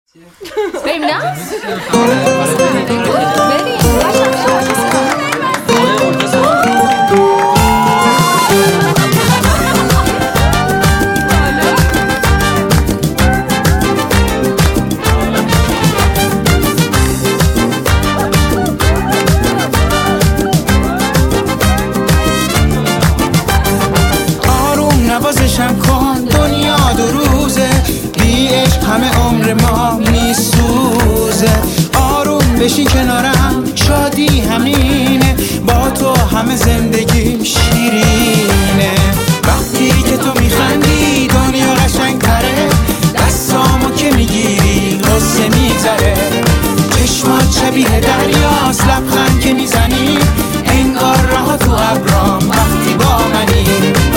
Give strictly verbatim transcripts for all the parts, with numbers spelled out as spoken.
بریم نه؟ آروم نوازشم کن، دنیا دو روزه، بی عشق همه عمر ما میسوزه. آروم بشین کنارم، شادی همینه، با تو همه زندگیم شیرینه. وقتی که تو میخندی دنیا قشنگ تره، دستامو که میگیری غصه میگذره. چشمات شبیه دریاست، لبخند که میزنی انگار راه تو ابرام وقتی با منی.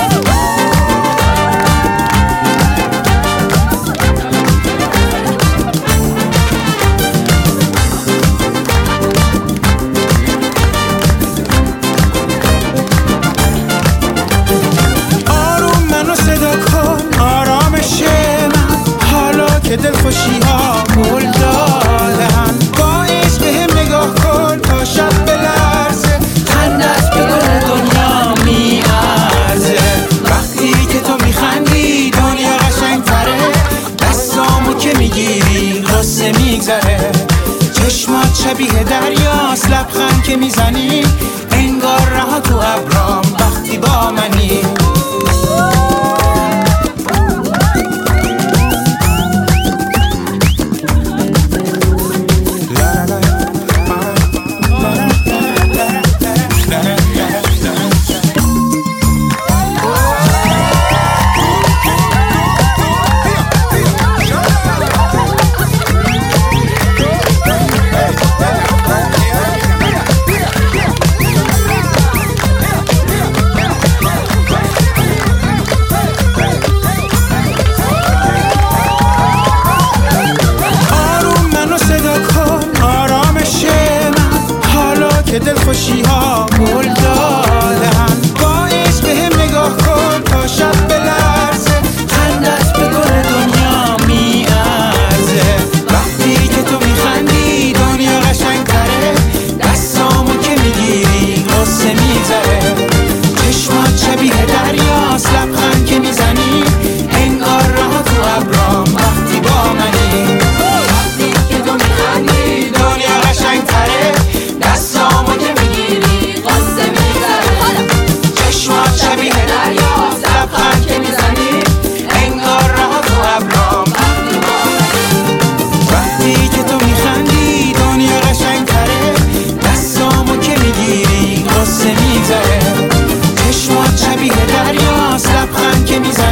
که دلخوشی ها گل دادن، با عشق بهم نگاه کن تا شب بلرزه، خندت به گل دنیا میارزه. وقتی که تو میخندی دنیا قشنگ تره، دستامو که میگیری غصه میگذره. چشمات شبیه دریاست، لبخند که میزنی انگار راه تو ابرام وقتی با منی. که دلخوشی ها گل دادن، با عشق بهم نگاه کن تا شب بلرزه، خندت به گل دنیا میارزه. وقتی که تو میخندی دنیا قشنگ تره، دستامو که میگیری غصه میگذره. چشمات شبیه دریاست، لبخند که میزنی انگار راه تو ابرام وقتی با منی. وقتی که تو میخندی دنیا قشنگ تره، دستامو که میگیری غصه میگذره. چشمات شبیه دریاست، لبخند که میزنی انگار راه تو ابرام وقتی با منی. وقتی که تو میخندی دنیا قشنگ تره، دستامو که میگیری غصه میگذره. چشمات شبیه دریاست، لبخند که میزنی